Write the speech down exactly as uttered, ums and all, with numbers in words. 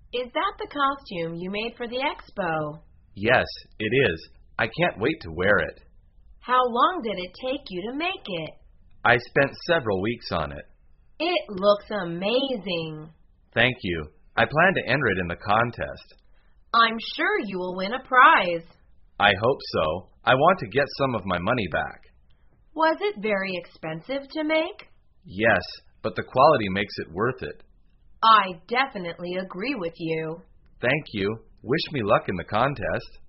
Is that the costume you made for the expo? Yes, it is. I can't wait to wear it. How long did it take you to make it? I spent several weeks on it. It looks amazing. Thank you. I plan to enter it in the contest. I'm sure you will win a prize. I hope so. I want to get some of my money back. Was it very expensive to make? Yes, but the quality makes it worth it. I definitely agree with you. Thank you. Wish me luck in the contest.